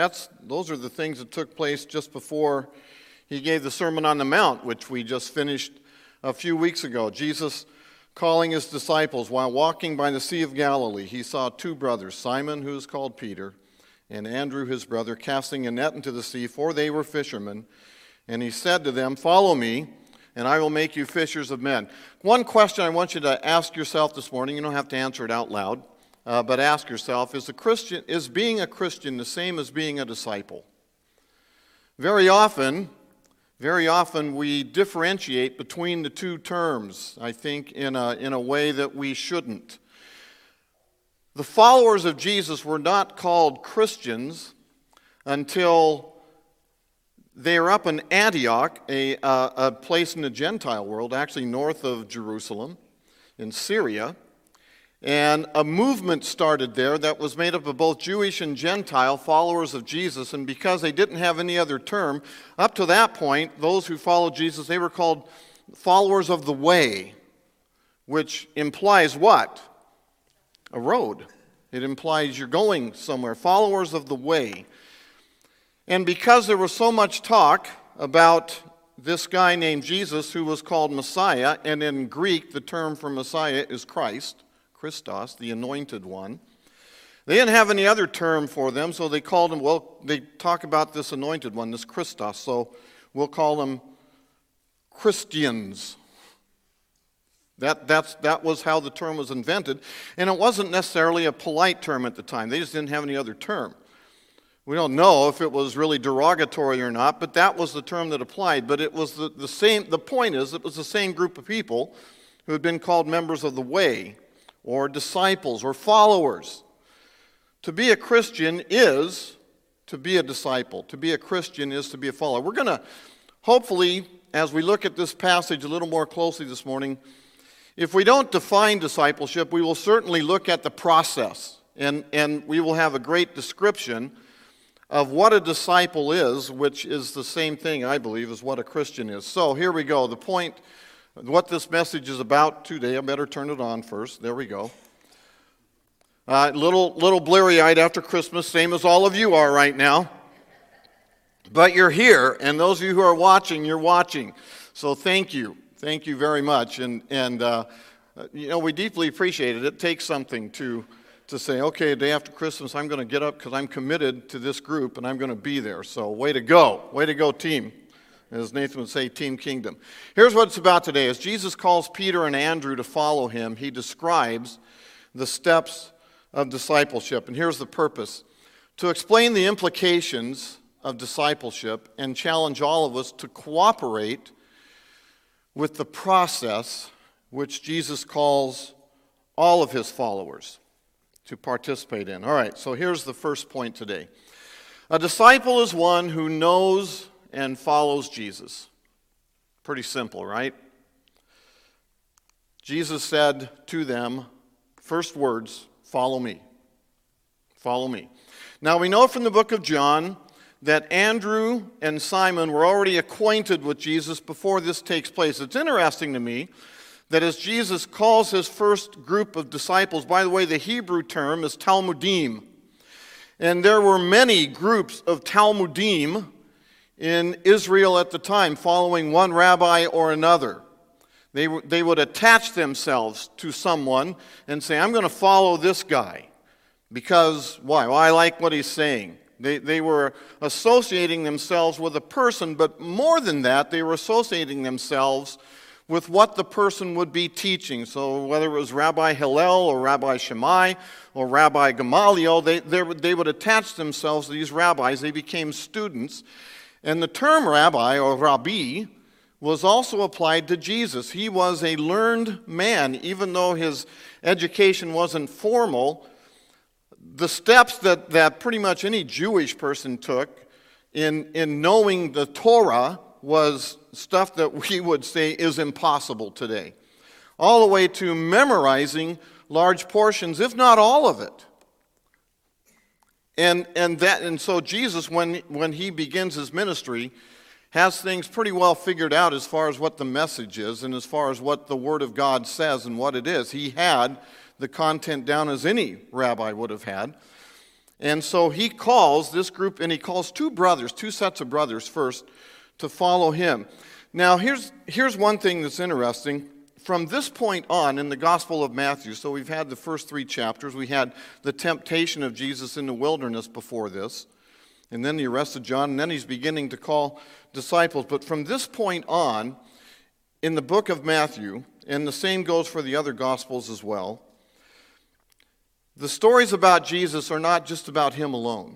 Those are the things that took place just before he gave the Sermon on the Mount, which we just finished a few weeks ago. Jesus calling his disciples while walking by the Sea of Galilee. He saw two brothers, Simon, who is called Peter, and Andrew, his brother, casting a net into the sea, for they were fishermen. And he said to them, "Follow me, and I will make you fishers of men." One question I want you to ask yourself this morning, you don't have to answer it out loud, but ask yourself, is being a Christian the same as being a disciple? Very often we differentiate between the two terms, I think, in a way that we shouldn't. The followers of Jesus were not called Christians until they were up in Antioch, a place in the Gentile world, actually north of Jerusalem, in Syria. And a movement started there that was made up of both Jewish and Gentile followers of Jesus. And because they didn't have any other term, up to that point, those who followed Jesus, they were called followers of the way, which implies what? A road. It implies you're going somewhere. Followers of the way. And because there was so much talk about this guy named Jesus who was called Messiah, and in Greek the term for Messiah is Christ, Christos, the anointed one. They didn't have any other term for them, so they called him, they talk about this anointed one, this Christos, so we'll call them Christians. That was how the term was invented, and it wasn't necessarily a polite term at the time. They just didn't have any other term. We don't know if it was really derogatory or not, but that was the term that applied. But it was the same. The point is, it was the same group of people who had been called members of the way, or disciples, or followers. To be a Christian is to be a disciple. To be a Christian is to be a follower. We're going to, hopefully, as we look at this passage a little more closely this morning, if we don't define discipleship, we will certainly look at the process, and we will have a great description of what a disciple is, which is the same thing, I believe, as what a Christian is. So here we go. The point, what this message is about today, I better turn it on first. There we go. Little bleary-eyed after Christmas, same as all of you are right now. But you're here, and those of you who are watching, you're watching. So thank you. Thank you very much. And we deeply appreciate it. It takes something to say, okay, the day after Christmas, I'm going to get up because I'm committed to this group, and I'm going to be there. So way to go, team. As Nathan would say, Team Kingdom. Here's what it's about today. As Jesus calls Peter and Andrew to follow him, he describes the steps of discipleship. And here's the purpose: to explain the implications of discipleship and challenge all of us to cooperate with the process which Jesus calls all of his followers to participate in. All right, so here's the first point today. A disciple is one who knows and follows Jesus. Pretty simple, right? Jesus said to them, first words, "Follow me. Follow me." Now we know from the book of John that Andrew and Simon were already acquainted with Jesus before this takes place. It's interesting to me that as Jesus calls his first group of disciples, by the way, the Hebrew term is Talmudim. And there were many groups of Talmudim in Israel at the time, following one rabbi or another. They would attach themselves to someone and say, I'm going to follow this guy. Because, why? Well, I like what he's saying. They were associating themselves with a person, but more than that, they were associating themselves with what the person would be teaching. So whether it was Rabbi Hillel or Rabbi Shammai or Rabbi Gamaliel, they would attach themselves to these rabbis. They became students. And the term rabbi or rabbi was also applied to Jesus. He was a learned man, even though his education wasn't formal. The steps that pretty much any Jewish person took in knowing the Torah was stuff that we would say is impossible today. All the way to memorizing large portions, if not all of it. And so Jesus, when he begins his ministry, has things pretty well figured out as far as what the message is and as far as what the Word of God says and what it is. He had the content down as any rabbi would have had. And so he calls this group, and he calls two sets of brothers first, to follow him. Now, here's one thing that's interesting. From this point on in the Gospel of Matthew, so we've had the first 3 chapters. We had the temptation of Jesus in the wilderness before this, and then the arrest of John, and then he's beginning to call disciples. But from this point on, in the book of Matthew, and the same goes for the other Gospels as well, the stories about Jesus are not just about him alone.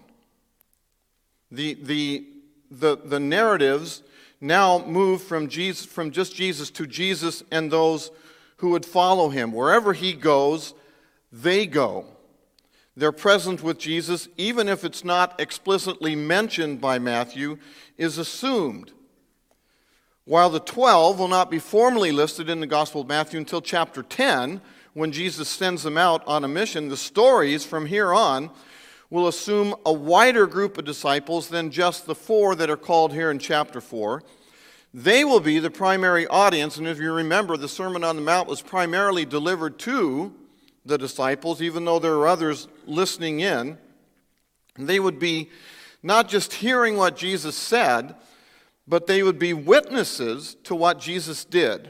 The narratives now move from just Jesus to Jesus and those who would follow him. Wherever he goes, they go. Their presence with Jesus, even if it's not explicitly mentioned by Matthew, is assumed. While the 12 will not be formally listed in the Gospel of Matthew until chapter 10, when Jesus sends them out on a mission, the stories from here on will assume a wider group of disciples than just the 4 that are called here in chapter 4. They will be the primary audience, and if you remember, the Sermon on the Mount was primarily delivered to the disciples, even though there are others listening in. They would be not just hearing what Jesus said, but they would be witnesses to what Jesus did.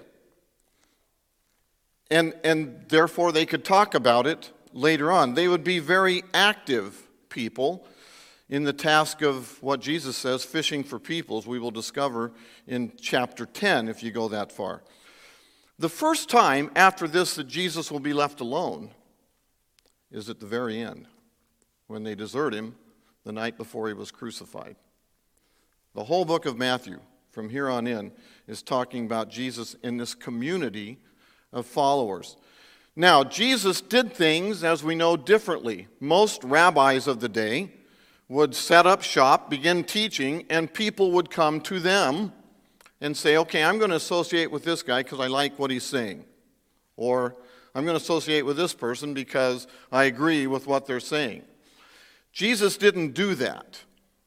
And therefore they could talk about it later on. They would be very active people in the task of what Jesus says, fishing for people, as we will discover in chapter 10 if you go that far. The first time after this that Jesus will be left alone is at the very end, when they desert him the night before he was crucified. The whole book of Matthew, from here on in, is talking about Jesus in this community of followers. Now, Jesus did things, as we know, differently. Most rabbis of the day would set up shop, begin teaching, and people would come to them and say, okay, I'm going to associate with this guy because I like what he's saying. Or I'm going to associate with this person because I agree with what they're saying. Jesus didn't do that.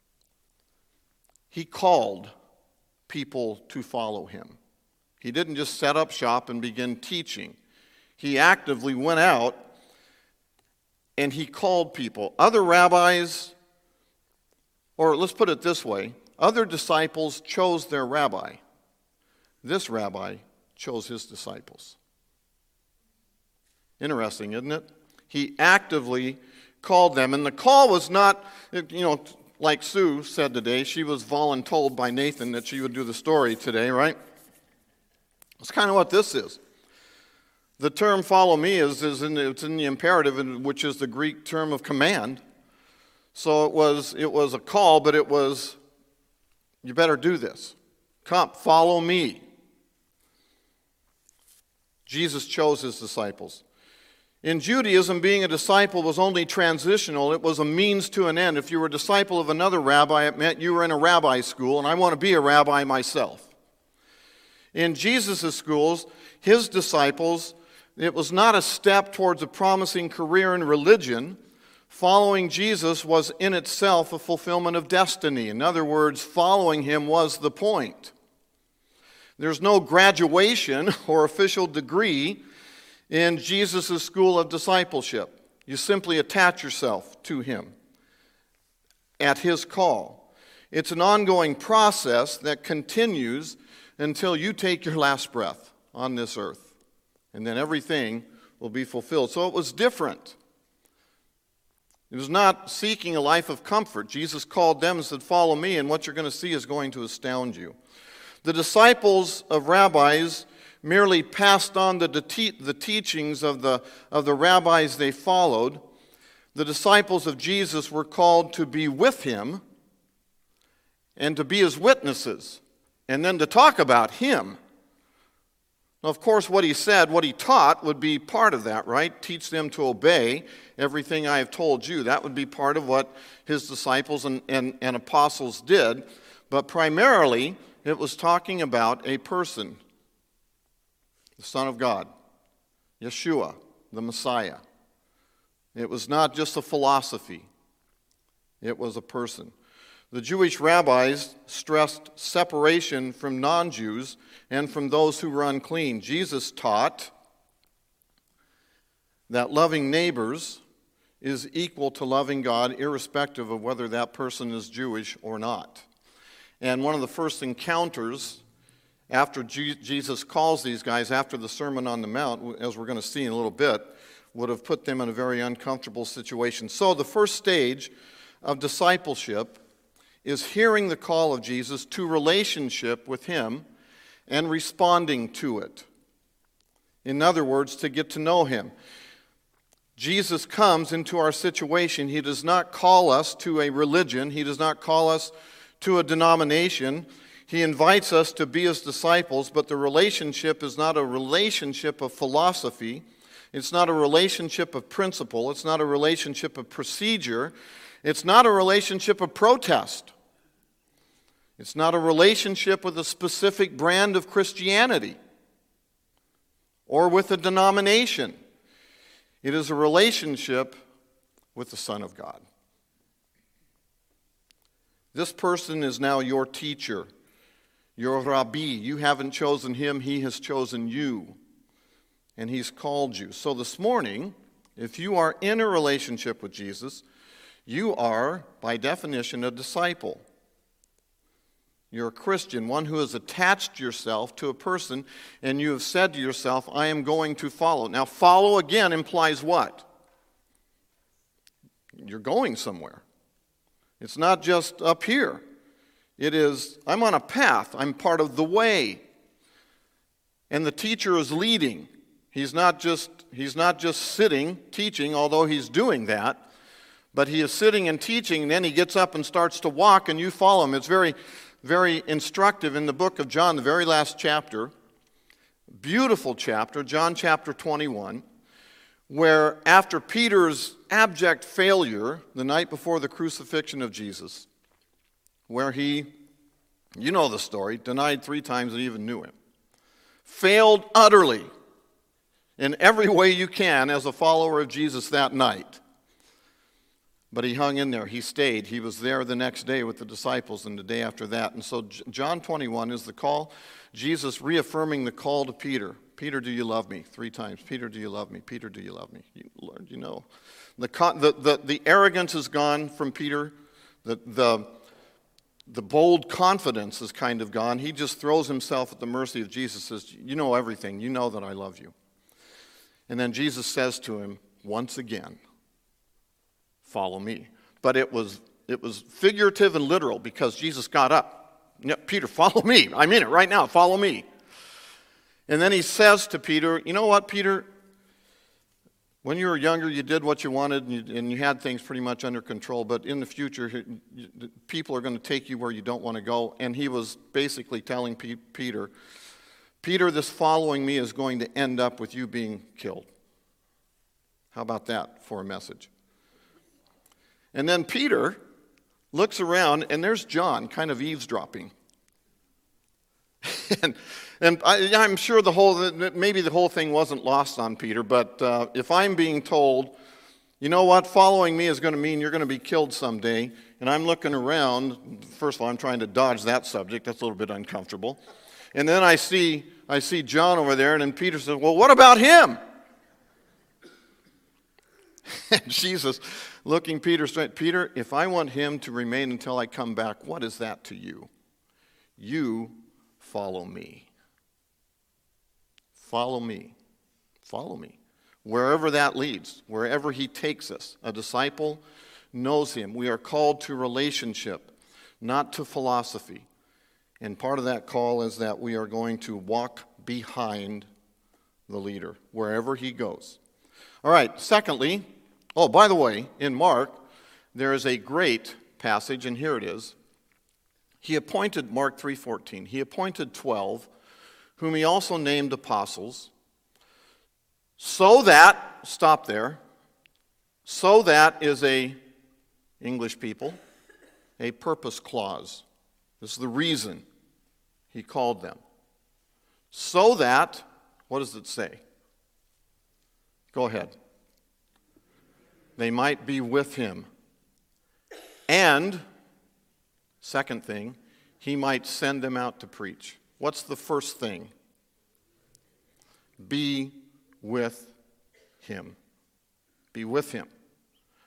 He called people to follow him. He didn't just set up shop and begin teaching. He actively went out and he called people. Other rabbis, or let's put it this way, other disciples chose their rabbi. This rabbi chose his disciples. Interesting, isn't it? He actively called them, and the call was not, like Sue said today, she was voluntold by Nathan that she would do the story today, right? That's kind of what this is. The term follow me it's in the imperative, which is the Greek term of command. So it was a call, but it was, you better do this. Come, follow me. Jesus chose his disciples. In Judaism, being a disciple was only transitional. It was a means to an end. If you were a disciple of another rabbi, it meant you were in a rabbi school, and I want to be a rabbi myself. In Jesus' schools, his disciples, it was not a step towards a promising career in religion. Following Jesus was in itself a fulfillment of destiny. In other words, following him was the point. There's no graduation or official degree in Jesus' school of discipleship. You simply attach yourself to him at his call. It's an ongoing process that continues until you take your last breath on this earth. And then everything will be fulfilled. So it was different. It was not seeking a life of comfort. Jesus called them and said, follow me, and what you're going to see is going to astound you. The disciples of rabbis merely passed on the teachings of the rabbis they followed. The disciples of Jesus were called to be with him and to be his witnesses, and then to talk about him. Now, of course, what he said, what he taught would be part of that, right? Teach them to obey everything I have told you. That would be part of what his disciples and apostles did. But primarily, it was talking about a person, the Son of God, Yeshua, the Messiah. It was not just a philosophy. It was a person. The Jewish rabbis stressed separation from non-Jews and from those who were unclean. Jesus taught that loving neighbors is equal to loving God, irrespective of whether that person is Jewish or not. And one of the first encounters after Jesus calls these guys after the Sermon on the Mount, as we're going to see in a little bit, would have put them in a very uncomfortable situation. So the first stage of discipleship is hearing the call of Jesus to relationship with him and responding to it. In other words, to get to know him. Jesus comes into our situation. He does not call us to a religion. He does not call us to a denomination. He invites us to be his disciples, but the relationship is not a relationship of philosophy. It's not a relationship of principle. It's not a relationship of procedure. It's not a relationship of protest. It's not a relationship with a specific brand of Christianity or with a denomination. It is a relationship with the Son of God. This person is now your teacher, your rabbi. You haven't chosen him, he has chosen you. And he's called you. So this morning, if you are in a relationship with Jesus, you are, by definition, a disciple. You're a Christian, one who has attached yourself to a person, and you have said to yourself, I am going to follow. Now, follow again implies what? You're going somewhere. It's not just up here. It is, I'm on a path. I'm part of the way. And the teacher is leading. He's not just sitting, teaching, although he's doing that. But he is sitting and teaching, and then he gets up and starts to walk, and you follow him. It's very, very instructive in the book of John, the very last chapter. Beautiful chapter, John chapter 21, where after Peter's abject failure the night before the crucifixion of Jesus, where he, you know the story, denied 3 times that he even knew him, failed utterly in every way you can as a follower of Jesus that night. But he hung in there. He stayed. He was there the next day with the disciples and the day after that. And so John 21 is the call, Jesus reaffirming the call to Peter. Peter, do you love me? 3 times. Peter, do you love me? Peter, do you love me? Lord, you know. The arrogance is gone from Peter. The bold confidence is kind of gone. He just throws himself at the mercy of Jesus, says, you know everything. You know that I love you. And then Jesus says to him once again, follow me. But it was figurative and literal because Jesus got up. Yeah, Peter, follow me. I'm in it right now. Follow me. And then he says to Peter, you know what, Peter? When you were younger, you did what you wanted and you had things pretty much under control. But in the future, people are going to take you where you don't want to go. And he was basically telling Peter, this following me is going to end up with you being killed. How about that for a message? And then Peter looks around, and there's John kind of eavesdropping. and I'm sure maybe the whole thing wasn't lost on Peter, but if I'm being told, you know what, following me is going to mean you're going to be killed someday, and I'm looking around, first of all, I'm trying to dodge that subject. That's a little bit uncomfortable. And then I see John over there, and then Peter says, well, what about him? And Jesus, looking Peter straight, Peter, if I want him to remain until I come back, what is that to you? You follow me. Follow me. Follow me. Wherever that leads, wherever he takes us. A disciple knows him. We are called to relationship, not to philosophy. And part of that call is that we are going to walk behind the leader, wherever he goes. All right, secondly, by the way, in Mark, there is a great passage, and here it is. He appointed, Mark 3:14, he appointed 12, whom he also named apostles, so that, stop there, so that is a, English people, a purpose clause. This is the reason he called them. So that, what does it say? Go ahead. They might be with him. And, second thing, he might send them out to preach. What's the first thing? Be with him. Be with him.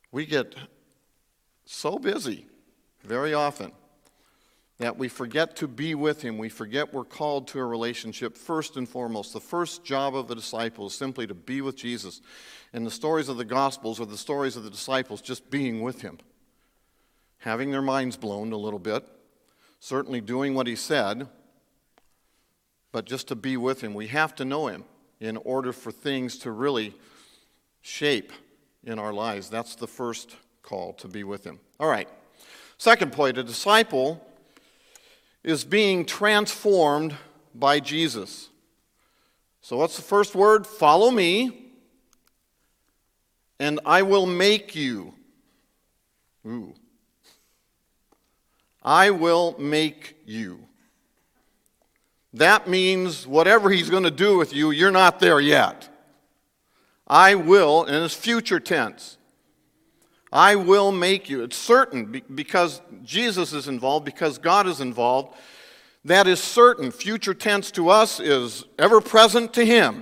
We get so busy very often that we forget to be with him. We forget we're called to a relationship first and foremost. The first job of a disciple is simply to be with Jesus. And the stories of the Gospels are the stories of the disciples just being with him, having their minds blown a little bit, certainly doing what he said, but just to be with him. We have to know him in order for things to really shape in our lives. That's the first call, to be with him. All right. Second point, a disciple is being transformed by Jesus. So what's the first word? Follow me, and I will make you. Ooh. I will make you. That means whatever he's going to do with you, you're not there yet. I will, and it's future tense. I will make you. It's certain because Jesus is involved, because God is involved. That is certain. Future tense to us is ever present to him.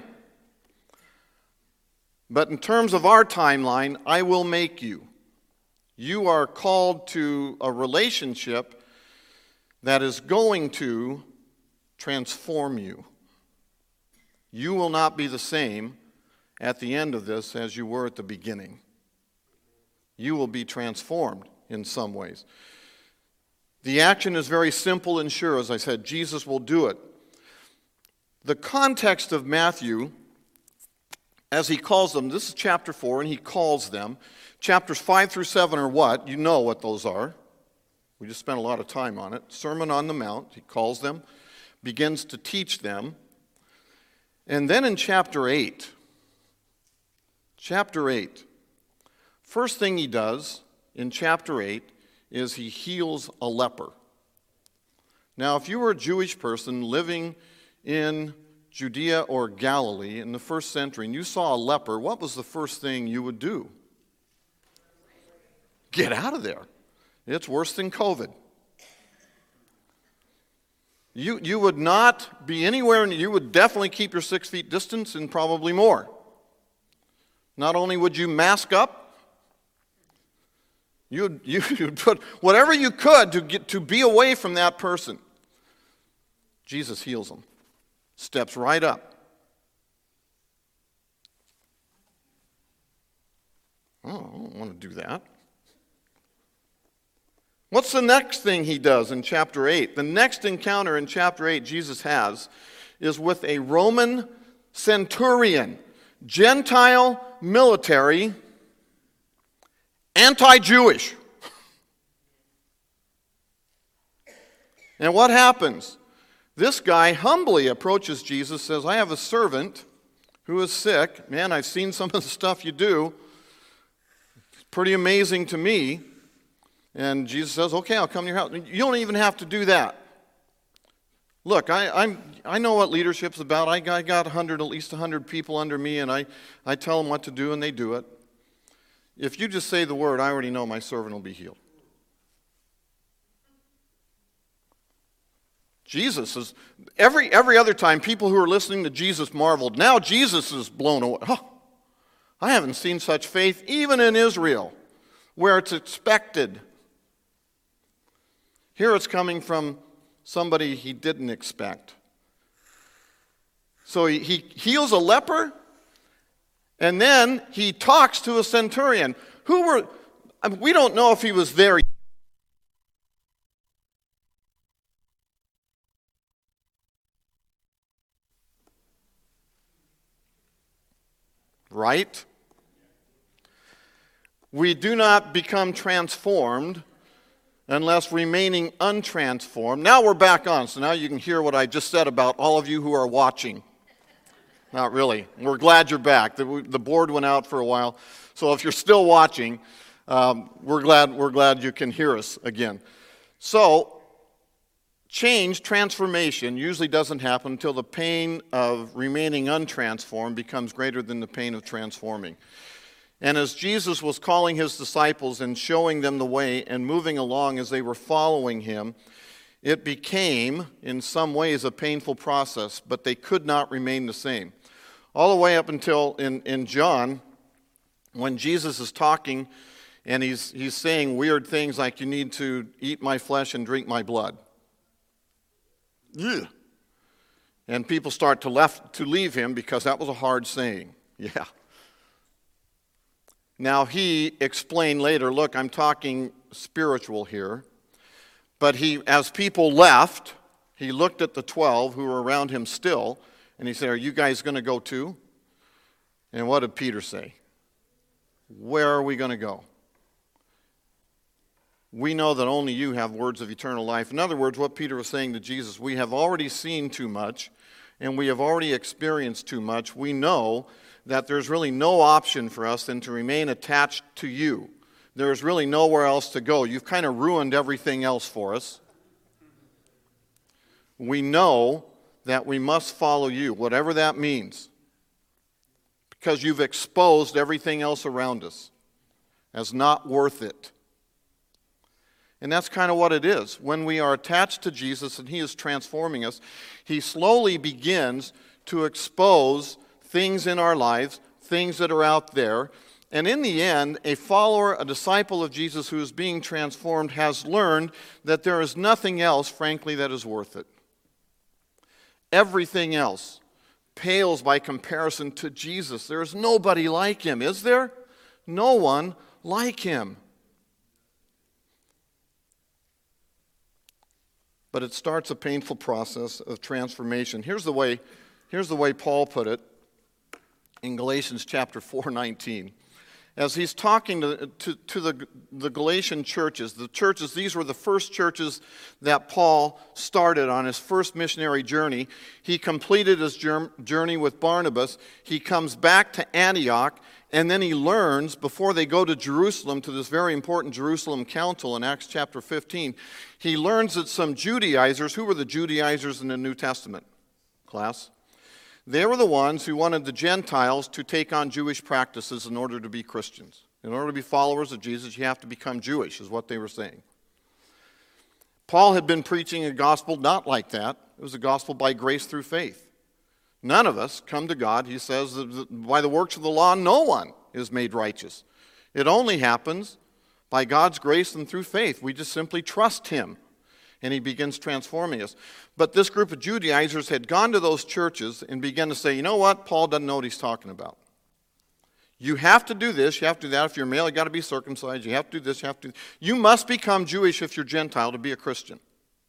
But in terms of our timeline, I will make you. You are called to a relationship that is going to transform you. You will not be the same at the end of this as you were at the beginning. You will be transformed in some ways. The action is very simple and sure. As I said, Jesus will do it. The context of Matthew, as he calls them, this is chapter 4, and he calls them. Chapters 5 through 7 are what? You know what those are. We just spent a lot of time on it. Sermon on the Mount, he calls them, begins to teach them. And then in chapter 8, first thing he does in chapter 8 is he heals a leper. Now, if you were a Jewish person living in Judea or Galilee in the first century and you saw a leper, what was the first thing you would do? Get out of there. It's worse than COVID. You would not be anywhere, and you would definitely keep your 6 feet distance and probably more. Not only would you mask up, you'd put whatever you could to be away from that person. Jesus heals them. Steps right up. Oh, I don't want to do that. What's the next thing he does in chapter 8? The next encounter in chapter 8 Jesus has is with a Roman centurion, Gentile military, anti-Jewish. And what happens? This guy humbly approaches Jesus, says, I have a servant who is sick. Man, I've seen some of the stuff you do. It's pretty amazing to me. And Jesus says, okay, I'll come to your house. You don't even have to do that. Look, I know what leadership's about. I got at least 100 people under me, and I tell them what to do, and they do it. If you just say the word, I already know my servant will be healed. Jesus is, every other time, people who are listening to Jesus marveled. Now Jesus is blown away. Oh, I haven't seen such faith even in Israel, where it's expected. Here it's coming from somebody he didn't expect. So he heals a leper, and then he talks to a centurion. We don't know if he was there. Right? We do not become transformed unless remaining untransformed. Now we're back on, so now you can hear what I just said about all of you who are watching. Not really. We're glad you're back. The board went out for a while, so if you're still watching, we're glad you can hear us again. So, change, transformation, usually doesn't happen until the pain of remaining untransformed becomes greater than the pain of transforming. And as Jesus was calling his disciples and showing them the way and moving along as they were following him, it became, in some ways, a painful process, but they could not remain the same. All the way up until in John, when Jesus is talking And he's saying weird things like, you need to eat my flesh and drink my blood. Ugh. And people start to leave him because that was a hard saying. Yeah. Now he explained later, look, I'm talking spiritual here. But as people left, he looked at the 12 who were around him still, and he said, are you guys going to go too? And what did Peter say? Where are we going to go? We know that only you have words of eternal life. In other words, what Peter was saying to Jesus, we have already seen too much, and we have already experienced too much. We know that there's really no option for us than to remain attached to you. There's really nowhere else to go. You've kind of ruined everything else for us. We know that we must follow you, whatever that means, because you've exposed everything else around us as not worth it. And that's kind of what it is. When we are attached to Jesus and he is transforming us, he slowly begins to expose things in our lives, things that are out there. And in the end, a follower, a disciple of Jesus who is being transformed has learned that there is nothing else, frankly, that is worth it. Everything else pales by comparison to Jesus. There is nobody like him, is there? No one like him. But it starts a painful process of transformation. Here's the way Paul put it in Galatians chapter 4:19. As he's talking to the Galatian churches, these were the first churches that Paul started on his first missionary journey. He completed his journey with Barnabas. He comes back to Antioch, and then he learns, before they go to Jerusalem, to this very important Jerusalem council in Acts chapter 15, he learns that some Judaizers, who were the Judaizers in the New Testament, class? They were the ones who wanted the Gentiles to take on Jewish practices in order to be Christians. In order to be followers of Jesus, you have to become Jewish, is what they were saying. Paul had been preaching a gospel not like that. It was a gospel by grace through faith. None of us come to God, he says, by the works of the law, no one is made righteous. It only happens by God's grace and through faith. We just simply trust him. And he begins transforming us. But this group of Judaizers had gone to those churches and began to say, you know what? Paul doesn't know what he's talking about. You have to do this, you have to do that. If you're male, you've got to be circumcised. You have to do this, you must become Jewish if you're Gentile to be a Christian.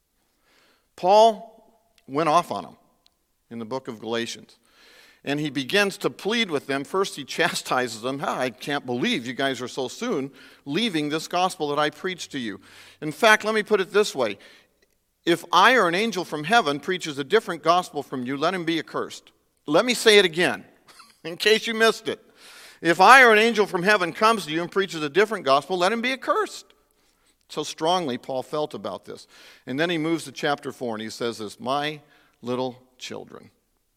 Paul went off on them in the book of Galatians. And he begins to plead with them. First, he chastises them. I can't believe you guys are so soon leaving this gospel that I preached to you. In fact, let me put it this way. If I or an angel from heaven preaches a different gospel from you, let him be accursed. Let me say it again, in case you missed it. If I or an angel from heaven comes to you and preaches a different gospel, let him be accursed. So strongly Paul felt about this. And then he moves to chapter 4 and he says this, my little children,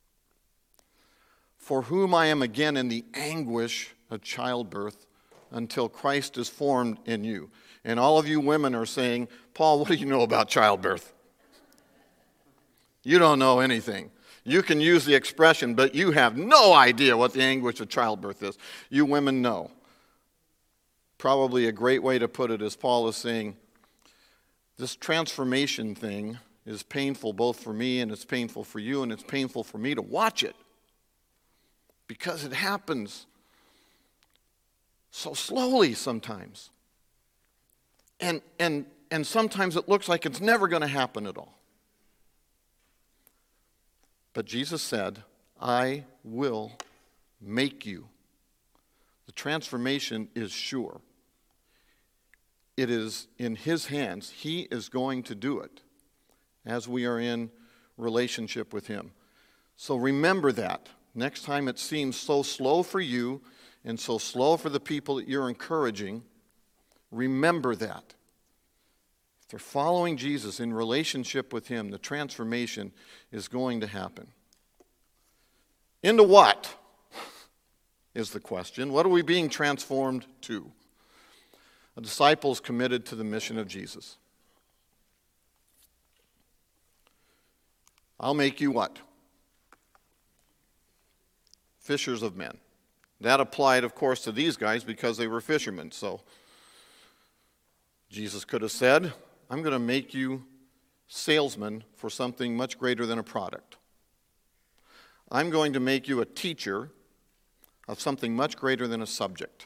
for whom I am again in the anguish of childbirth until Christ is formed in you. And all of you women are saying, Paul, what do you know about childbirth? You don't know anything. You can use the expression, but you have no idea what the anguish of childbirth is. You women know. Probably a great way to put it is Paul is saying, this transformation thing is painful both for me and it's painful for you and it's painful for me to watch it. Because it happens so slowly sometimes. And sometimes it looks like it's never going to happen at all. But Jesus said, I will make you. The transformation is sure. It is in his hands. He is going to do it as we are in relationship with him. So remember that. Next time it seems so slow for you and so slow for the people that you're encouraging, remember that. If they're following Jesus in relationship with him, the transformation is going to happen. Into what is the question? What are we being transformed to? A disciple is committed to the mission of Jesus. I'll make you what? Fishers of men. That applied, of course, to these guys because they were fishermen. So Jesus could have said, I'm going to make you salesmen for something much greater than a product. I'm going to make you a teacher of something much greater than a subject.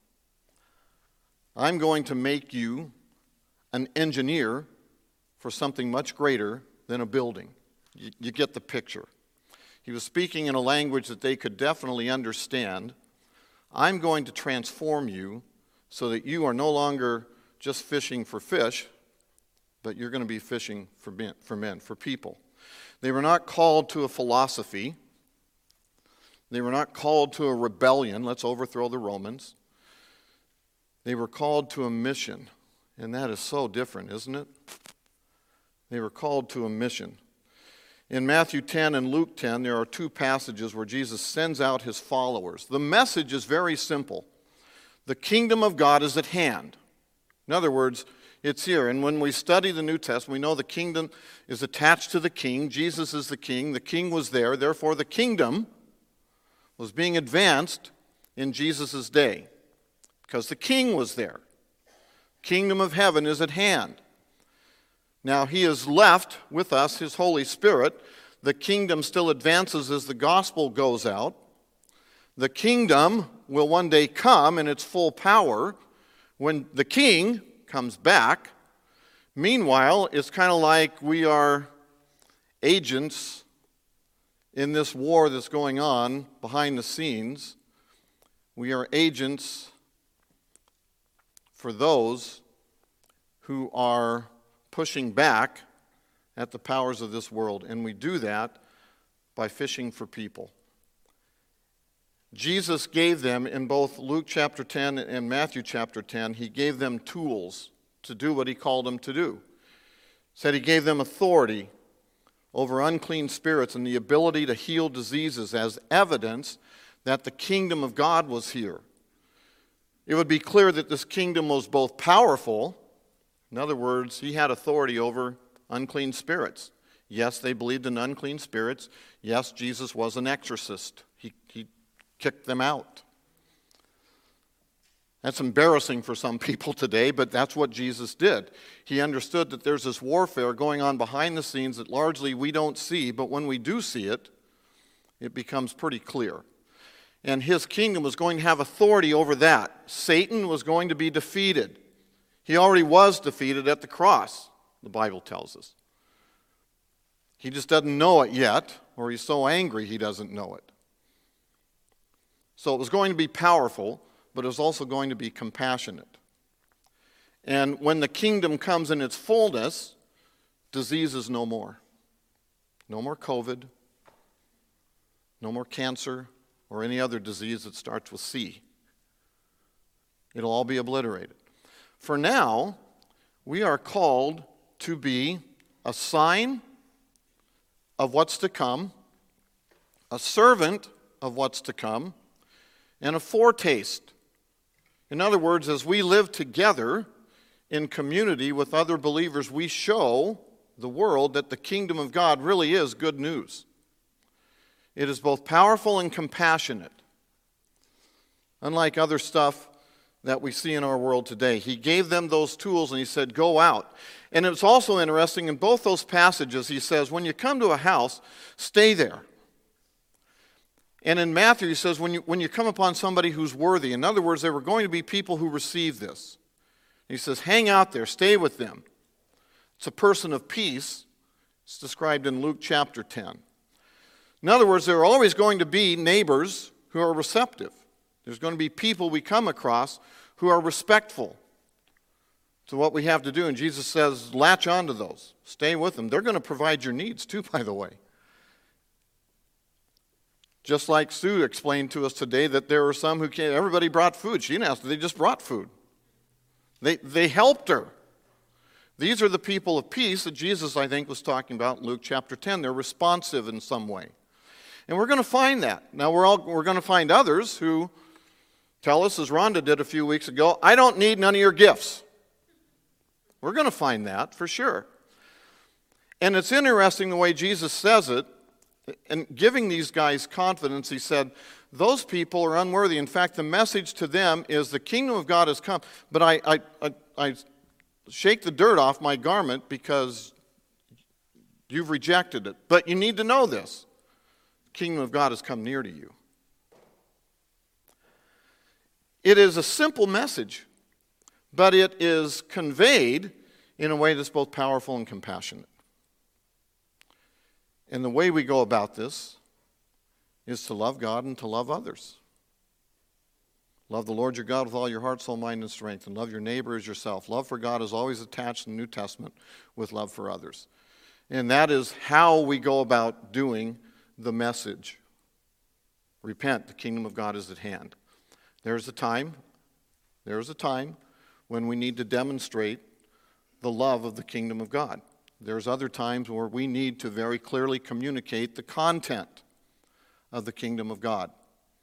I'm going to make you an engineer for something much greater than a building. You get the picture. He was speaking in a language that they could definitely understand. I'm going to transform you so that you are no longer just fishing for fish, but you're going to be fishing for men, for people. They were not called to a philosophy. They were not called to a rebellion, let's overthrow the Romans. They were called to a mission, and that is so different, isn't it? They were called to a mission. In Matthew 10 and Luke 10, there are two passages where Jesus sends out his followers. The message is very simple. The kingdom of God is at hand. In other words, it's here. And when we study the New Testament, we know the kingdom is attached to the king. Jesus is the king. The king was there. Therefore, the kingdom was being advanced in Jesus' day because the king was there. Kingdom of heaven is at hand. Now, he has left with us his Holy Spirit. The kingdom still advances as the gospel goes out. The kingdom will one day come in its full power when the king comes back. Meanwhile, it's kind of like we are agents in this war that's going on behind the scenes. We are agents for those who are pushing back at the powers of this world, and we do that by fishing for people. Jesus gave them, in both Luke chapter 10 and Matthew chapter 10, he gave them tools to do what he called them to do. Said he gave them authority over unclean spirits and the ability to heal diseases as evidence that the kingdom of God was here. It would be clear that this kingdom was both powerful. In other words, he had authority over unclean spirits. Yes, they believed in unclean spirits. Yes, Jesus was an exorcist. He kicked them out. That's embarrassing for some people today, but that's what Jesus did. He understood that there's this warfare going on behind the scenes that largely we don't see, but when we do see it, it becomes pretty clear. And his kingdom was going to have authority over that. Satan was going to be defeated. He already was defeated at the cross, the Bible tells us. He just doesn't know it yet, or he's so angry he doesn't know it. So it was going to be powerful, but it was also going to be compassionate. And when the kingdom comes in its fullness, disease is no more. No more COVID, no more cancer, or any other disease that starts with C. It'll all be obliterated. For now, we are called to be a sign of what's to come, a servant of what's to come, and a foretaste. In other words, as we live together in community with other believers, we show the world that the kingdom of God really is good news. It is both powerful and compassionate. Unlike other stuff that we see in our world today. He gave them those tools and he said, go out. And it's also interesting, in both those passages, he says, when you come to a house, stay there. And in Matthew, he says, when you come upon somebody who's worthy, in other words, there were going to be people who receive this. He says, hang out there, stay with them. It's a person of peace. It's described in Luke chapter 10. In other words, there are always going to be neighbors who are receptive. There's going to be people we come across who are respectful to what we have to do. And Jesus says, latch on to those. Stay with them. They're going to provide your needs too, by the way. Just like Sue explained to us today that there were some who came, everybody brought food. She didn't ask, they just brought food. They helped her. These are the people of peace that Jesus, I think, was talking about in Luke chapter 10. They're responsive in some way. And we're going to find that. Now, we're going to find others who tell us, as Rhonda did a few weeks ago, I don't need none of your gifts. We're going to find that for sure. And it's interesting the way Jesus says it, and giving these guys confidence, he said, those people are unworthy. In fact, the message to them is the kingdom of God has come, but I shake the dirt off my garment because you've rejected it. But you need to know this. The kingdom of God has come near to you. It is a simple message, but it is conveyed in a way that's both powerful and compassionate. And the way we go about this is to love God and to love others. Love the Lord your God with all your heart, soul, mind, and strength, and love your neighbor as yourself. Love for God is always attached in the New Testament with love for others. And that is how we go about doing the message. Repent, the kingdom of God is at hand. There's a time when we need to demonstrate the love of the kingdom of God. There's other times where we need to very clearly communicate the content of the kingdom of God.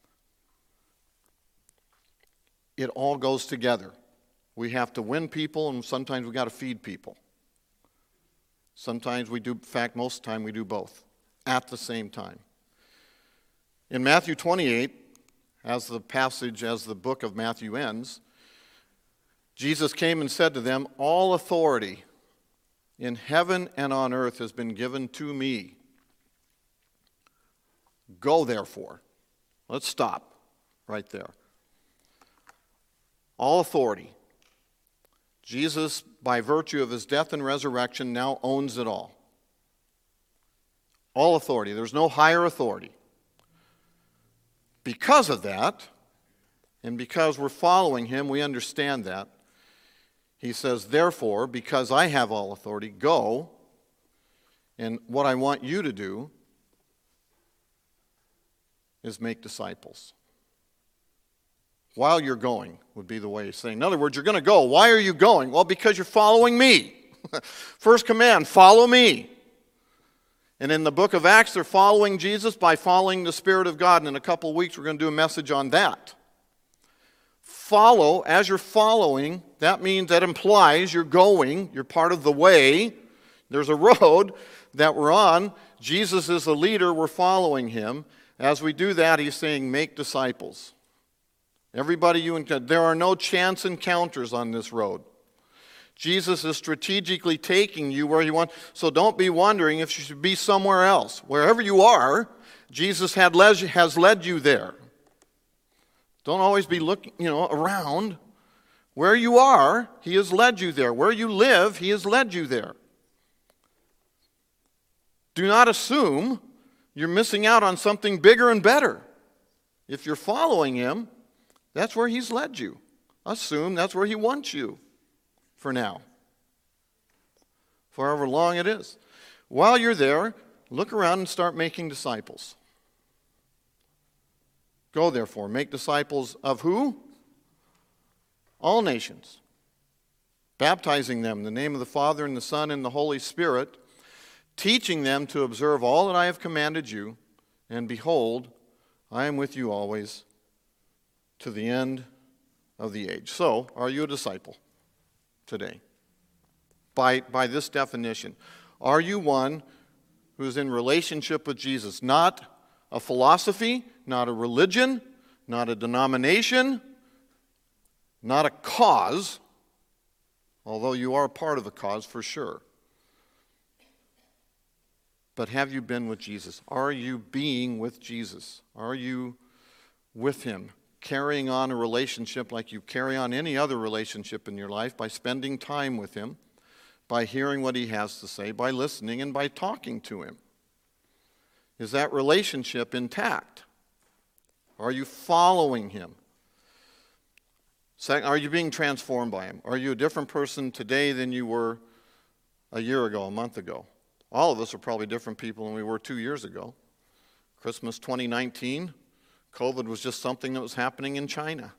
It all goes together. We have to win people, and sometimes we got to feed people. Sometimes we do, in fact, most of the time we do both at the same time. In Matthew 28, as the book of Matthew ends, Jesus came and said to them, "All authority in heaven and on earth has been given to me. Go, therefore." Let's stop right there. All authority. Jesus, by virtue of his death and resurrection, now owns it all. All authority. There's no higher authority. Because of that, and because we're following him, we understand that. He says, "Therefore, because I have all authority, go, and what I want you to do is make disciples." While you're going would be the way he's saying. In other words, you're going to go. Why are you going? Well, because you're following me. First command, follow me. And in the book of Acts, they're following Jesus by following the Spirit of God. And in a couple of weeks, we're going to do a message on that. Follow, as you're following, that implies you're going, you're part of the way. There's a road that we're on. Jesus is the leader, we're following him. As we do that, he's saying, make disciples. Everybody you encounter, there are no chance encounters on this road. Jesus is strategically taking you where he wants, so don't be wondering if you should be somewhere else. Wherever you are, Jesus has led you there. Don't always be looking, around. Where you are, he has led you there. Where you live, he has led you there. Do not assume you're missing out on something bigger and better. If you're following him, that's where he's led you. Assume that's where he wants you for now. For however long it is. While you're there, look around and start making disciples. Go, therefore, make disciples of who? All nations. Baptizing them in the name of the Father and the Son and the Holy Spirit, teaching them to observe all that I have commanded you, and behold, I am with you always to the end of the age. So, are you a disciple today? By this definition, are you one who is in relationship with Jesus? Not a philosophy, not a religion, not a denomination, not a cause, although you are a part of the cause for sure. But have you been with Jesus? Are you being with Jesus? Are you with him? Carrying on a relationship like you carry on any other relationship in your life by spending time with him, by hearing what he has to say, by listening, and by talking to him. Is that relationship intact? Are you following him? Second, are you being transformed by him? Are you a different person today than you were a year ago, a month ago? All of us are probably different people than we were 2 years ago. Christmas 2019, COVID was just something that was happening in China.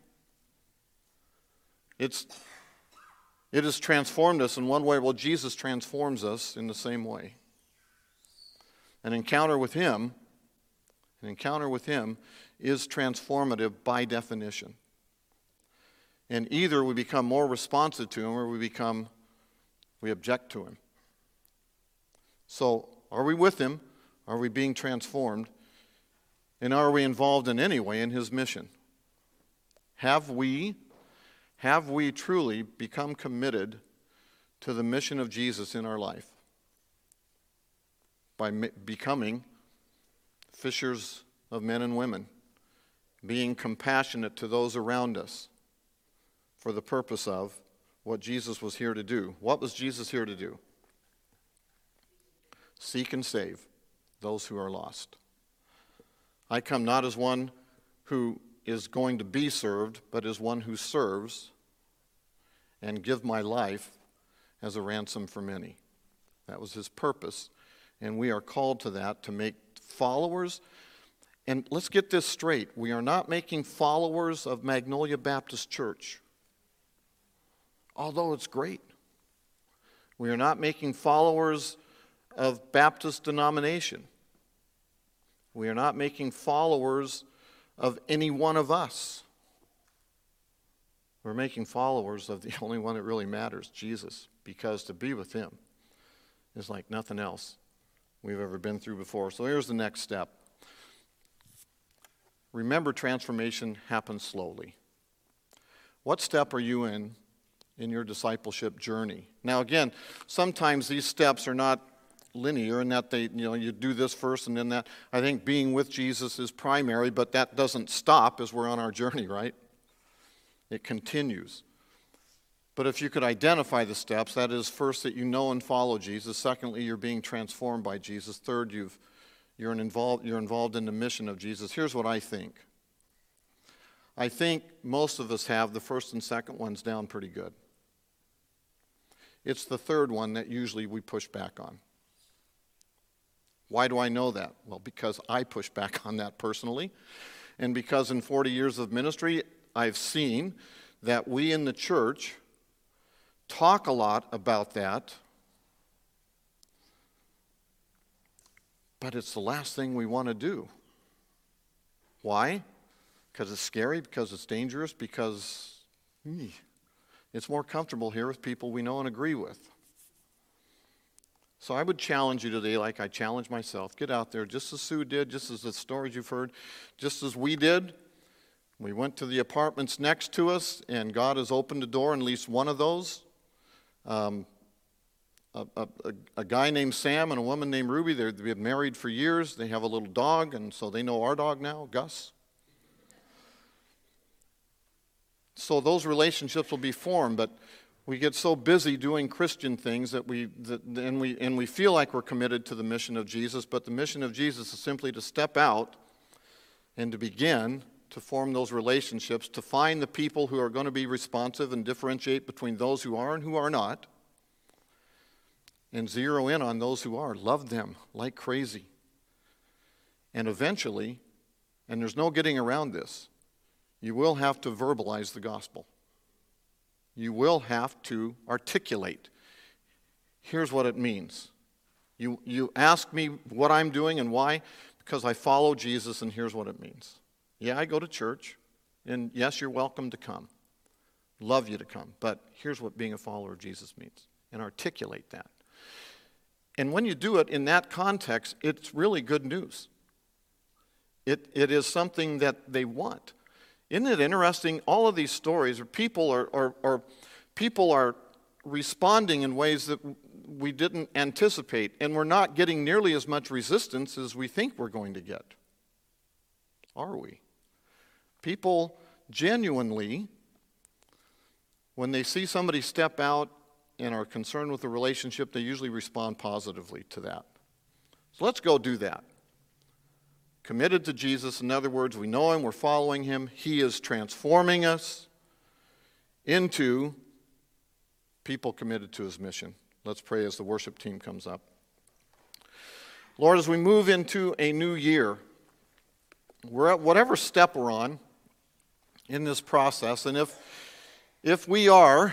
It has transformed us in one way. Well, Jesus transforms us in the same way. An encounter with him is transformative by definition. And either we become more responsive to him or we object to him. So, are we with him? Are we being transformed? And are we involved in any way in his mission? Have we truly become committed to the mission of Jesus in our life by becoming fishers of men and women, being compassionate to those around us for the purpose of what Jesus was here to do. What was Jesus here to do? Seek and save those who are lost. I come not as one who is going to be served, but as one who serves and give my life as a ransom for many. That was his purpose, and we are called to that, to make followers. And let's get this straight. We are not making followers of Magnolia Baptist Church, although it's great. We are not making followers of Baptist denomination. We are not making followers of any one of us. We're making followers of the only one that really matters, Jesus, because to be with him is like nothing else we've ever been through before. So here's the next step. Remember, transformation happens slowly. What step are you in your discipleship journey? Now again, sometimes these steps are not linear in that you do this first and then that. I think being with Jesus is primary, but that doesn't stop as we're on our journey, right? It continues. But if you could identify the steps, that is, first, that you know and follow Jesus. Secondly, you're being transformed by Jesus. Third, you're involved in the mission of Jesus. Here's what I think. I think most of us have the first and second ones down pretty good. It's the third one that usually we push back on. Why do I know that? Well, because I push back on that personally, and because in 40 years of ministry, I've seen that we in the church talk a lot about that, but it's the last thing we want to do. Why? Because it's scary, because it's dangerous, because it's more comfortable here with people we know and agree with. So I would challenge you today, like I challenge myself, get out there, just as Sue did, just as the stories you've heard, just as we did. We went to the apartments next to us, and God has opened a door in at least one of those. A guy named Sam and a woman named Ruby, they've been married for years. They have a little dog, and so they know our dog now, Gus. So those relationships will be formed, but we get so busy doing Christian things that we feel like we're committed to the mission of Jesus, but the mission of Jesus is simply to step out and to begin to form those relationships, to find the people who are going to be responsive and differentiate between those who are and who are not, and zero in on those who are. Love them like crazy. And eventually, and there's no getting around this, you will have to verbalize the gospel. You will have to articulate. Here's what it means. You ask me what I'm doing and why, because I follow Jesus, and here's what it means. Yeah, I go to church, and yes, you're welcome to come. Love you to come, but here's what being a follower of Jesus means, and articulate that. And when you do it in that context, it's really good news. It is something that they want. Isn't it interesting? All of these stories, people are responding in ways that we didn't anticipate, and we're not getting nearly as much resistance as we think we're going to get. Are we? People genuinely, when they see somebody step out and are concerned with the relationship, they usually respond positively to that. So let's go do that. Committed to Jesus. In other words, we know him, we're following him. He is transforming us into people committed to his mission. Let's pray as the worship team comes up. Lord, as we move into a new year, we're at whatever step we're on in this process, and if we are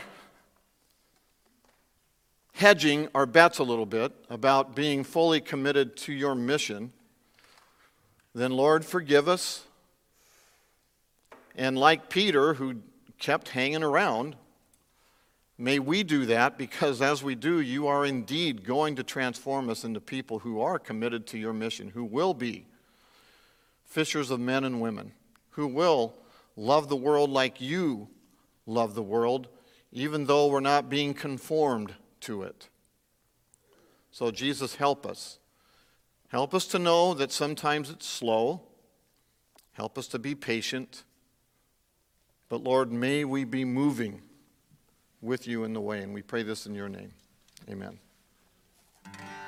hedging our bets a little bit about being fully committed to your mission, then Lord, forgive us. And like Peter, who kept hanging around, may we do that, because as we do, you are indeed going to transform us into people who are committed to your mission, who will be fishers of men and women, who will love the world like you love the world, even though we're not being conformed to it. So Jesus, help us. Help us to know that sometimes it's slow. Help us to be patient. But Lord, may we be moving with you in the way. And we pray this in your name. Amen.